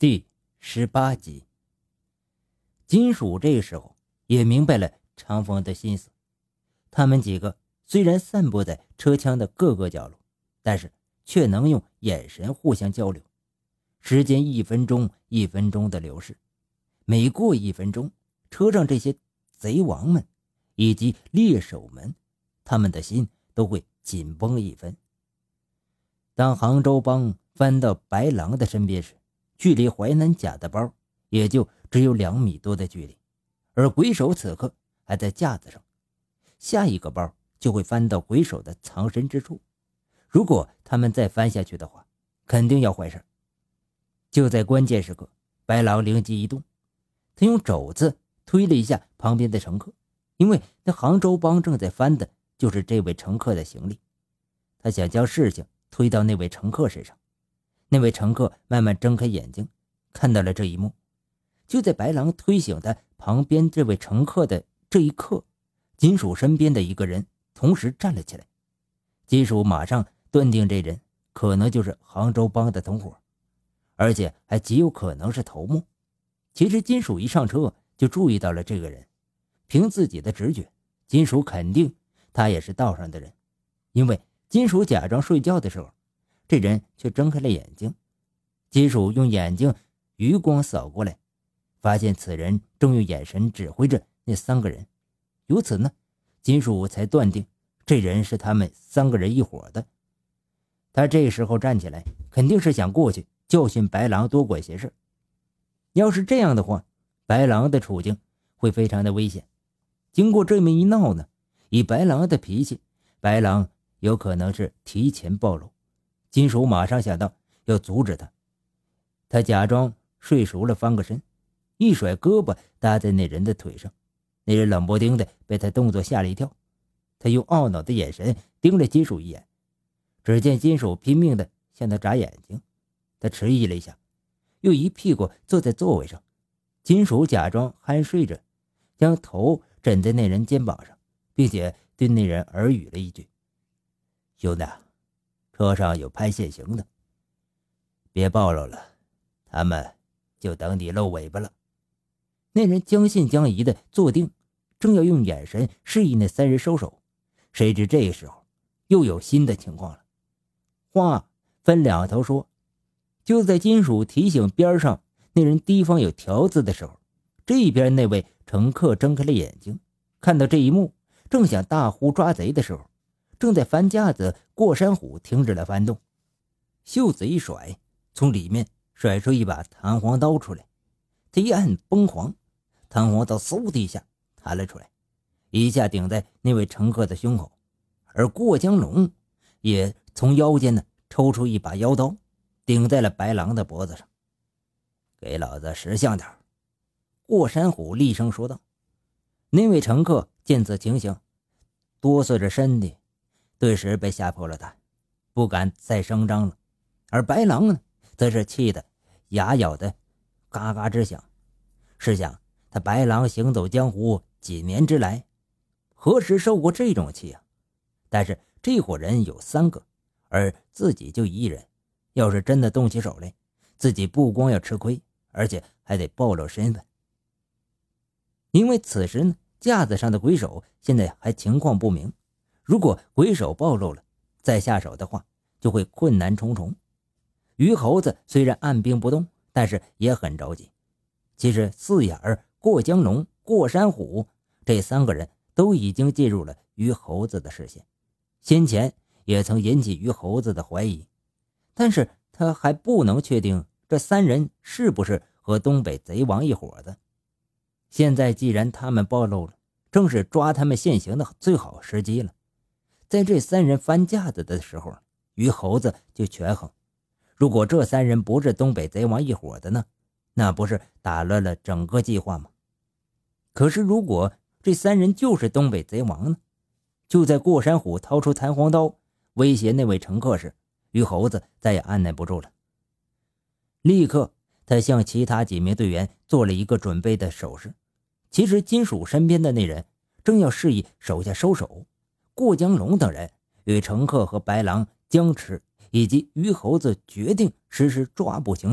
第18集。金属这时候也明白了长风的心思，他们几个虽然散布在车厢的各个角落，但是却能用眼神互相交流。时间1分钟1分钟的流逝，每过1分钟，车上这些贼王们以及猎手们，他们的心都会紧绷1分。当杭州帮翻到白狼的身边时，距离淮南甲的包也就只有2米多的距离，而鬼手此刻还在架子上，下一个包就会翻到鬼手的藏身之处。如果他们再翻下去的话，肯定要坏事。就在关键时刻，白狼灵机一动，他用肘子推了一下旁边的乘客，因为那杭州帮正在翻的就是这位乘客的行李，他想将事情推到那位乘客身上。那位乘客慢慢睁开眼睛，看到了这一幕。就在白狼推醒他旁边这位乘客的这一刻，金属身边的一个人同时站了起来。金属马上断定这人可能就是杭州帮的同伙，而且还极有可能是头目。其实金属一上车就注意到了这个人，凭自己的直觉，金属肯定他也是道上的人，因为金属假装睡觉的时候，这人却睁开了眼睛。金属用眼睛余光扫过来，发现此人正用眼神指挥着那3个人，由此呢，金属才断定这人是他们3个人一伙的。他这时候站起来，肯定是想过去教训白狼多管闲事。要是这样的话，白狼的处境会非常的危险。经过这么一闹呢，以白狼的脾气，白狼有可能是提前暴露。金属马上想到要阻止他，他假装睡熟了，翻个身，一甩胳膊搭在那人的腿上。那人冷不丁的被他动作吓了一跳，他用懊恼的眼神盯了金属一眼，只见金属拼命的向他眨眼睛。他迟疑了一下，又一屁股坐在座位上。金属假装酣睡着，将头枕在那人肩膀上，并且对那人耳语了一句：兄弟，车上有拍现行的，别暴露了，他们就等你露尾巴了。那人将信将疑的坐定，正要用眼神示意那3人收手，谁知这时候又有新的情况了。话分两头说，就在金属提醒边上那人提防有条子的时候，这边那位乘客睁开了眼睛，看到这一幕，正想大呼抓贼的时候，正在翻架子过山虎停止了翻动，袖子一甩，从里面甩出一把弹簧刀出来。他一按崩簧，弹簧刀嗖的一下弹了出来，一下顶在那位乘客的胸口，而过江龙也从腰间呢抽出一把腰刀，顶在了白狼的脖子上。给老子识相点，过山虎厉声说道。那位乘客见此情形，哆嗦着身体，顿时被吓破了胆，不敢再声张了。而白狼呢，则是气得牙咬得嘎嘎直响。试想他白狼行走江湖几年之来，何时受过这种气啊？但是这伙人有3个，而自己就1人，要是真的动起手来，自己不光要吃亏，而且还得暴露身份。因为此时呢，架子上的鬼手现在还情况不明，如果鬼手暴露了再下手的话，就会困难重重。于猴子虽然按兵不动，但是也很着急。其实4眼儿、过江龙、过山虎这3个人都已经进入了于猴子的视线，先前也曾引起于猴子的怀疑，但是他还不能确定这3人是不是和东北贼王一伙的。现在既然他们暴露了，正是抓他们现行的最好时机了。在这3人翻架子的时候，于猴子就权衡，如果这3人不是东北贼王一伙的呢，那不是打乱了整个计划吗？可是如果这3人就是东北贼王呢？就在过山虎掏出弹簧刀威胁那位乘客时，于猴子再也按耐不住了。立刻他向其他几名队员做了一个准备的手势。其实金属身边的那人正要示意手下收手，过江龙等人与乘客和白狼僵持，以及于猴子决定实施抓捕行动，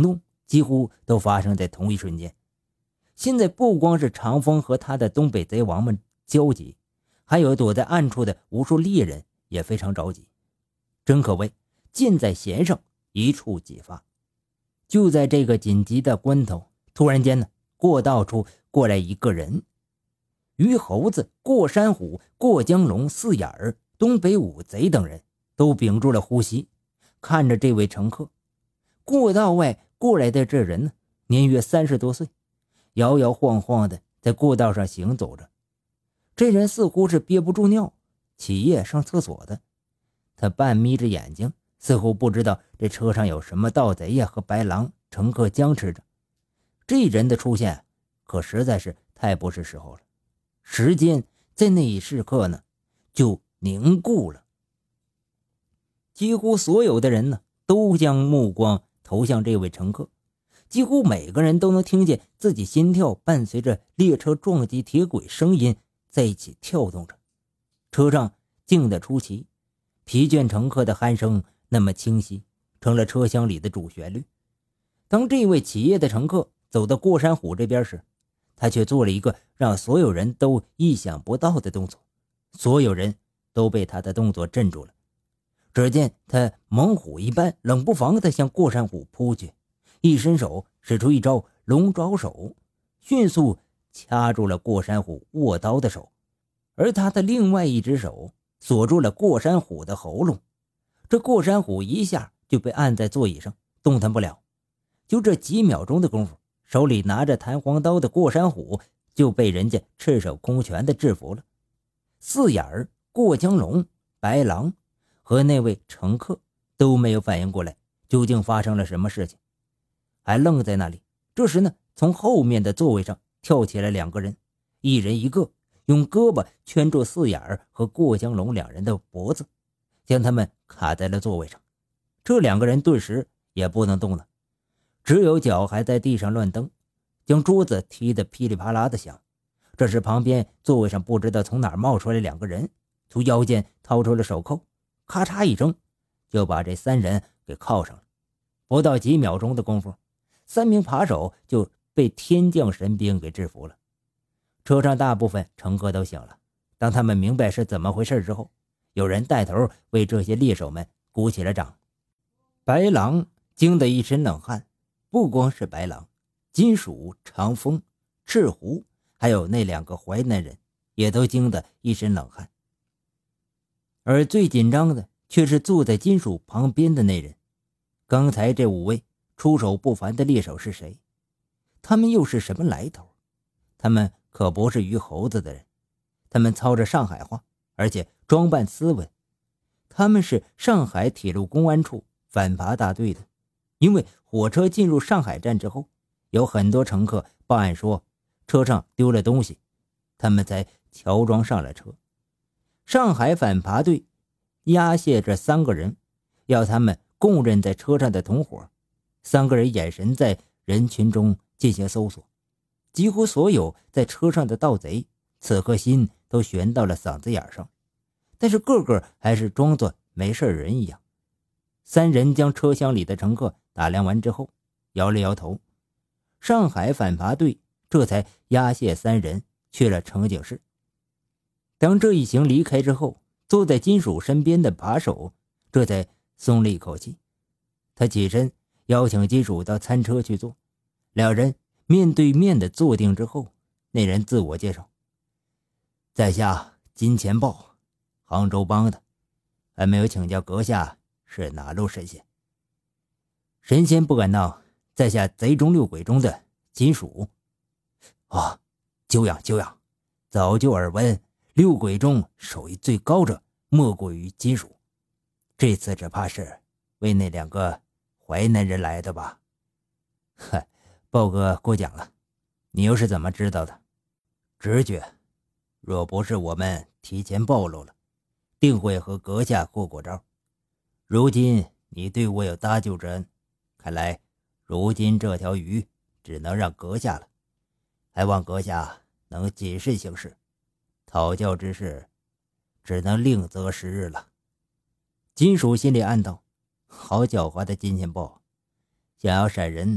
几乎都发生在同一瞬间。现在不光是长风和他的东北贼王们焦急，还有躲在暗处的无数猎人也非常着急。真可谓箭在弦上，一触即发。就在这个紧急的关头，突然间呢，过道处过来一个人。于猴子、过山虎、过江龙、四眼儿、东北五贼等人都屏住了呼吸，看着这位乘客。过道外过来的这人呢，年约30多岁，摇摇晃晃的在过道上行走着。这人似乎是憋不住尿，起夜上厕所的。他半眯着眼睛，似乎不知道这车上有什么盗贼呀和白狼乘客僵持着。这人的出现可实在是太不是时候了。时间在那一时刻呢就凝固了。几乎所有的人呢都将目光投向这位乘客，几乎每个人都能听见自己心跳伴随着列车撞击铁轨声音在一起跳动着。车上静得出奇，疲倦乘客的鼾声那么清晰，成了车厢里的主旋律。当这位起夜的乘客走到过山虎这边时，他却做了一个让所有人都意想不到的动作，所有人都被他的动作镇住了。只见他猛虎一般冷不防地向过山虎扑去，一伸手使出一招龙爪手，迅速掐住了过山虎握刀的手，而他的另外一只手锁住了过山虎的喉咙。这过山虎一下就被按在座椅上，动弹不了。就这几秒钟的功夫，手里拿着弹簧刀的过山虎就被人家赤手空拳的制服了。四眼儿、过江龙、白狼和那位乘客都没有反应过来究竟发生了什么事情，还愣在那里。这时呢，从后面的座位上跳起来2个人，一人一个，用胳膊圈住四眼儿和过江龙2人的脖子，将他们卡在了座位上。这2个人顿时也不能动了，只有脚还在地上乱蹬，将桌子踢得噼里啪啦的响。这时旁边座位上不知道从哪儿冒出来2个人，从腰间掏出了手铐，咔嚓一声就把这3人给铐上了。不到几秒钟的功夫，3名扒手就被天降神兵给制服了。车上大部分乘客都醒了，当他们明白是怎么回事之后，有人带头为这些猎手们鼓起了掌。白狼惊得一身冷汗，不光是白狼，金属、长风、赤狐还有那2个淮南人也都惊得一身冷汗。而最紧张的却是坐在金属旁边的那人。刚才这5位出手不凡的猎手是谁？他们又是什么来头？他们可不是于猴子的人，他们操着上海话，而且装扮斯文。他们是上海铁路公安处反扒大队的。因为火车进入上海站之后，有很多乘客报案说车上丢了东西，他们才乔装上了车。上海反扒队押解这3个人，要他们供认在车上的同伙。3个人眼神在人群中进行搜索，几乎所有在车上的盗贼此刻心都悬到了嗓子眼上，但是个个还是装作没事人一样。3人将车厢里的乘客打量完之后，摇了摇头。上海反扒队这才押解3人去了乘警室。当这一行离开之后，坐在金属身边的扒手这才松了一口气。他起身邀请金属到餐车去坐，2人面对面的坐定之后，那人自我介绍：在下金钱豹，杭州帮的，还没有请教阁下是哪路神仙。神仙不敢当，在下贼中6鬼中的金属。久仰久仰，早就耳闻6鬼中手艺最高者莫过于金属，这次只怕是为那2个淮南人来的吧？豹哥过奖了，你又是怎么知道的？直觉，若不是我们提前暴露了，定会和阁下过招。如今你对我有搭救之恩，看来如今这条鱼只能让阁下了，还望阁下能谨慎行事，讨教之事只能另择时日了。金属心里暗道，好狡猾的金钱豹，想要闪人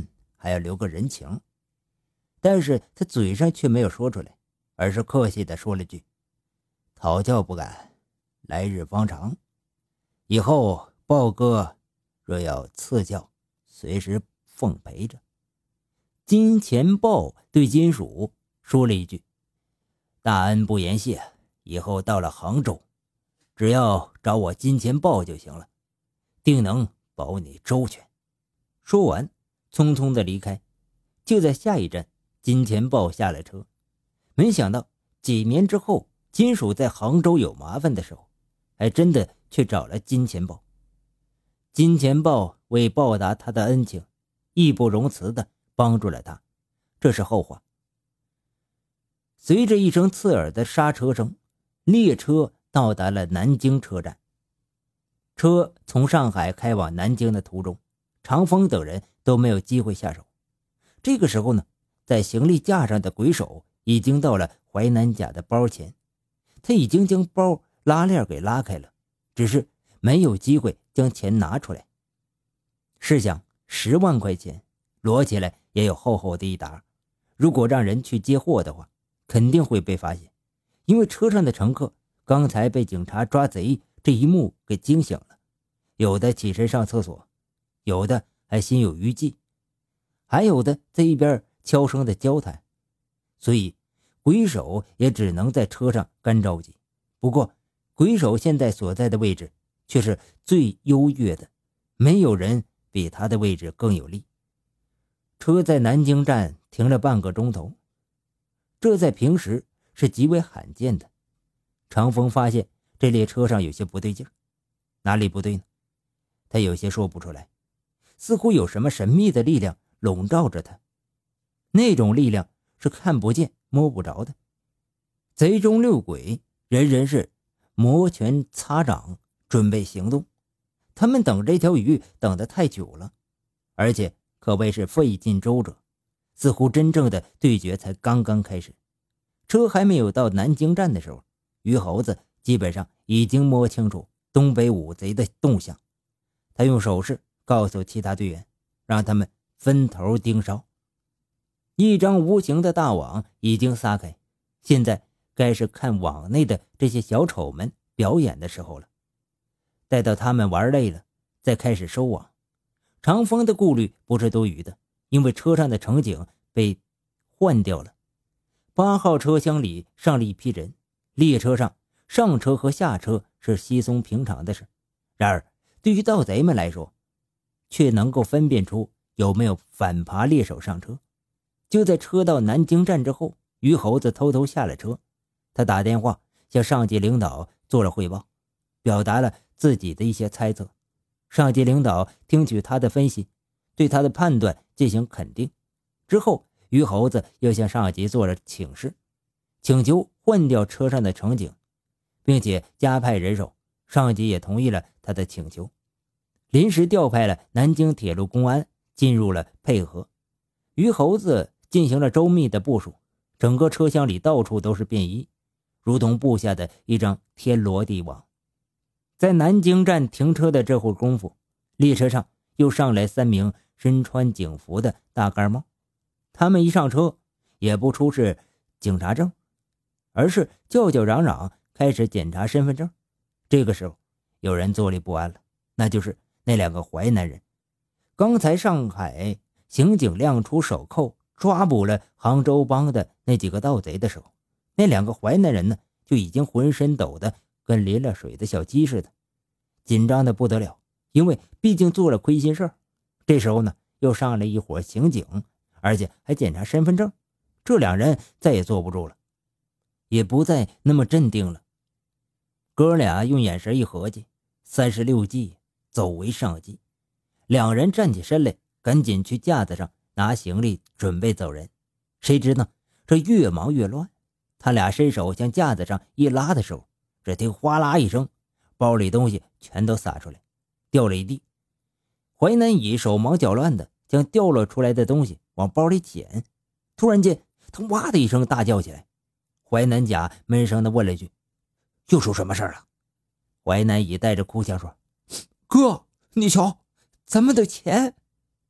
还要留个人情。但是他嘴上却没有说出来，而是客气地说了句：“讨教不敢，来日方长。以后豹哥若要赐教，随时奉陪着。”金钱豹对金鼠说了一句：“大恩不言谢，以后到了杭州，只要找我金钱豹就行了，定能保你周全。”说完匆匆地离开。就在下一站，金钱豹下了车。没想到几年之后，金鼠在杭州有麻烦的时候，还真的去找了金钱豹。金钱豹为报答他的恩情，义不容辞地帮助了他。这是后话。随着一声刺耳的刹车声，列车到达了南京车站。车从上海开往南京的途中，长风等人都没有机会下手。这个时候呢，在行李架上的鬼手已经到了淮南甲的包前，他已经将包拉链给拉开了，只是没有机会将钱拿出来。试想10万块钱摞起来也有厚厚的一沓，如果让人去接货的话，肯定会被发现，因为车上的乘客刚才被警察抓贼这一幕给惊醒了，有的起身上厕所，有的还心有余悸，还有的在一边悄声的交谈，所以鬼手也只能在车上干着急。不过鬼手现在所在的位置却是最优越的，没有人比他的位置更有利。车在南京站停了半个钟头，这在平时是极为罕见的。长风发现这列车上有些不对劲，哪里不对呢？他有些说不出来，似乎有什么神秘的力量笼罩着他，那种力量是看不见摸不着的。贼中六鬼人人是摩拳擦掌，准备行动。他们等这条鱼等得太久了，而且可谓是费尽周折，似乎真正的对决才刚刚开始。车还没有到南京站的时候，于猴子基本上已经摸清楚东北五贼的动向。他用手势告诉其他队员，让他们分头盯梢。一张无形的大网已经撒开，现在该是看网内的这些小丑们表演的时候了。待到他们玩累了，再开始收网。长风的顾虑不是多余的，因为车上的乘警被换掉了。8号车厢里上了一批人，列车上上车和下车是稀松平常的事。然而对于盗贼们来说，却能够分辨出有没有反扒猎手上车。就在车到南京站之后，于猴子偷偷下了车，他打电话向上级领导做了汇报，表达了自己的一些猜测。上级领导听取他的分析，对他的判断进行肯定。之后于猴子又向上级做了请示，请求换掉车上的乘警，并且加派人手。上级也同意了他的请求，临时调派了南京铁路公安进入了配合。于猴子进行了周密的部署，整个车厢里到处都是便衣，如同布下的一张天罗地网。在南京站停车的这会儿功夫，列车上又上来3名身穿警服的大盖帽。他们一上车也不出示警察证，而是叫叫嚷嚷开始检查身份证。这个时候有人坐立不安了，那就是那2个淮南人。刚才上海刑警亮出手铐抓捕了杭州帮的那几个盗贼的时候，那2个淮南人呢就已经浑身抖得跟淋了水的小鸡似的，紧张的不得了，因为毕竟做了亏心事儿。这时候呢又上来一伙刑警，而且还检查身份证，这2人再也坐不住了，也不再那么镇定了。哥俩用眼神一合计，36计走为上计。2人站起身来，赶紧去架子上拿行李准备走人。谁知呢这越忙越乱，他俩伸手向架子上一拉的时候，只听哗啦一声，包里东西全都洒出来，掉了一地。淮南乙手忙脚乱的将掉落出来的东西往包里捡，突然间他哇的一声大叫起来。淮南甲闷声的问了一句，又出什么事了？淮南乙带着哭腔说，哥，你瞧咱们的钱。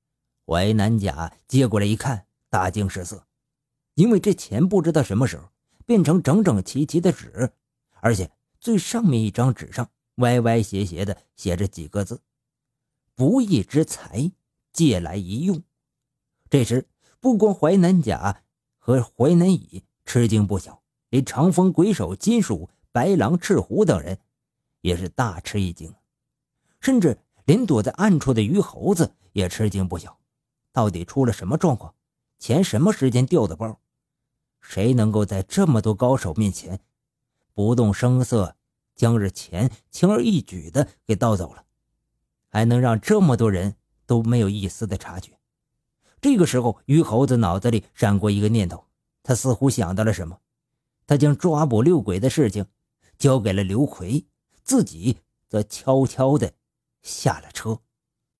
淮南甲接过来一看，大惊失色，因为这钱不知道什么时候变成整整齐齐的纸，而且最上面一张纸上歪歪斜斜的写着几个字：不义之财，借来一用。这时不光淮南甲和淮南乙吃惊不小，连长风鬼手金属、白狼赤狐等人也是大吃一惊，甚至连躲在暗处的于猴子也吃惊不小。到底出了什么状况？钱什么时间掉的包？谁能够在这么多高手面前不动声色将这钱轻而易举的给盗走了，还能让这么多人都没有一丝的察觉？这个时候于猴子脑子里闪过一个念头，他似乎想到了什么，他将抓捕六鬼的事情交给了刘奎，自己则悄悄的下了车。